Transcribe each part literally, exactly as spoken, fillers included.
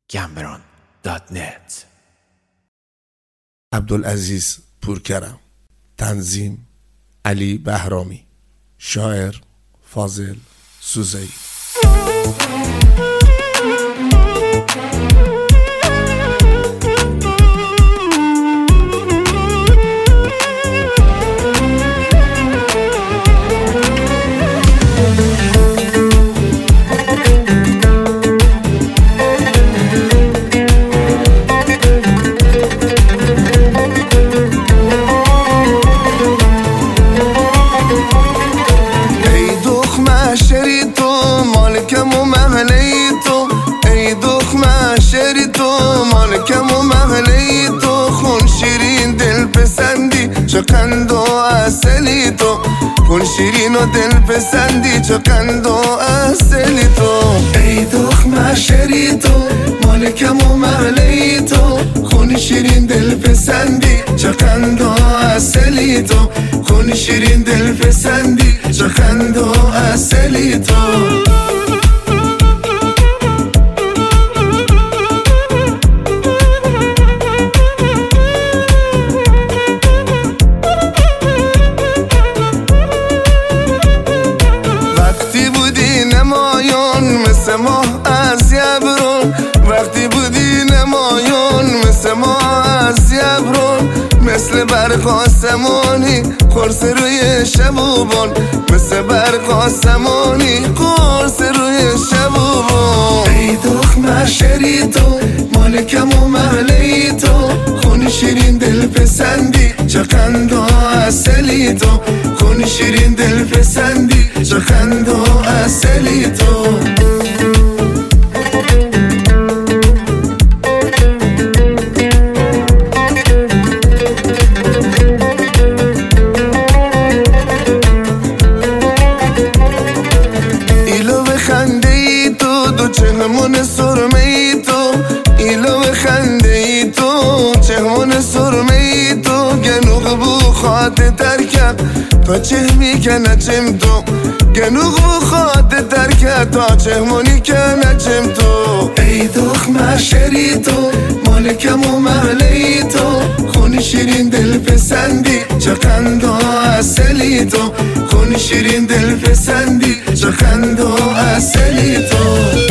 گمبران دات نت. عبدالعزیز پورکرم. تنظیم علی بهرامی. شاعر فاضل سوزئی. چه قند و اصلی تو، خون شیرین و دل پسندی، چه قند و اصلی تو. ای دخمه شری تو، مالکم و محلی تو، خون شیرین دل پسندی، چه قند و اصلی تو، خون شیرین دل پسندی، چه قند و اصلی تو. ماه از یبرون، وقتی بودی نمایون، مثل ماه از یبرون، مثل برق آسمانی قرص روی شبوبون، مثل برق آسمانی قرص روی شبوبون. ای دخمه شری تو، مالکم و محلی تو، خون شیرین دل پسندی، چه قند و اصلی تو، خون شیرین دل پسندی، چه قند و اصلی تو. چهمون سرمه ای تو، ایلو خنده ای تو، چهمون سرمه ای تو، گنوغ بو خاط ترکم تا چهمی که نچم تو، گنوغ بو خاط ترکم تا چهمونی که نچم تو. ای دخمه شری تو، مالکم و محلی تو، خون شیرین دل پسندی، چه قند و اصلی تو، خون شیرین دل پسندی، چه قند و اصلی تو.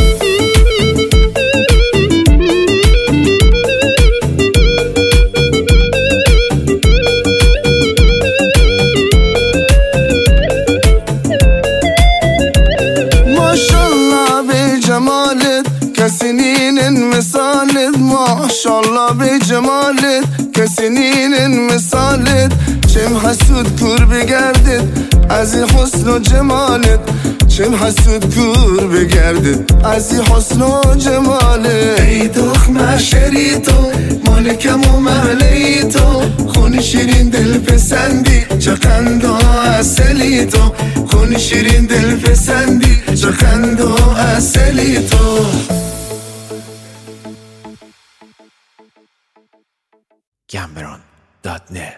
کسی نین مثالت، ماشالله به جمالت، کسی نین مثالت، چم حسود کور بگردد از این حسن و جمالت، چم حسود کور بگردد از این حسن و جمالت. ای دخمه شری تو، مالکم و محلی تو، خون شیرین دل پسندی، چه قند و اصلی تو، خون شیرین دل پسندی، چه قند و اصلی تو. گمبران دات نت